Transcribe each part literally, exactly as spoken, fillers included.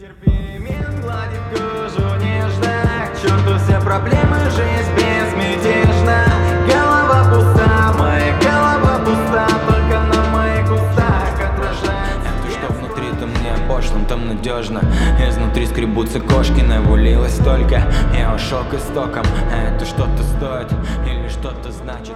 Нетерпимый гладит кожу нежно. К черту все проблемы, жизнь безмятежна. Голова пуста, моя голова пуста, только на моих устах отражается. Это что внутри, там мне пошлым, там надежно. Изнутри скребутся кошки, навалилось только. Я ушел к истокам, а это что-то стоит или что-то значит.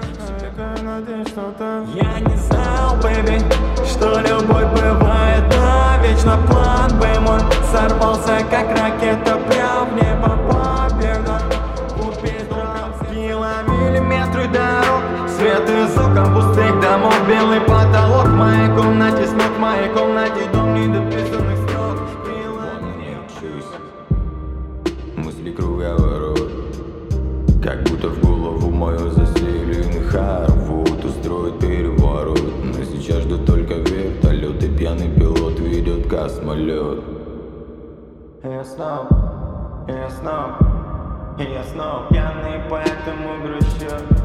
Я не знал, бэби, что любовь бывает навечно. План Б мой сорвался, как ракета, прям в небо побега. Убить друга километры дорог, свет из окон пустых домов, белый потолок. В моей комнате смог, в моей комнате дом недописанных строк. Не учусь, мысли круговорот, как будто в голову мою засели Харвуд устроит переворот. Но сейчас жду только вертолет, и пьяный пилот ведет космолет. Я снова, я снова, я снова пьяный, поэтому грущу.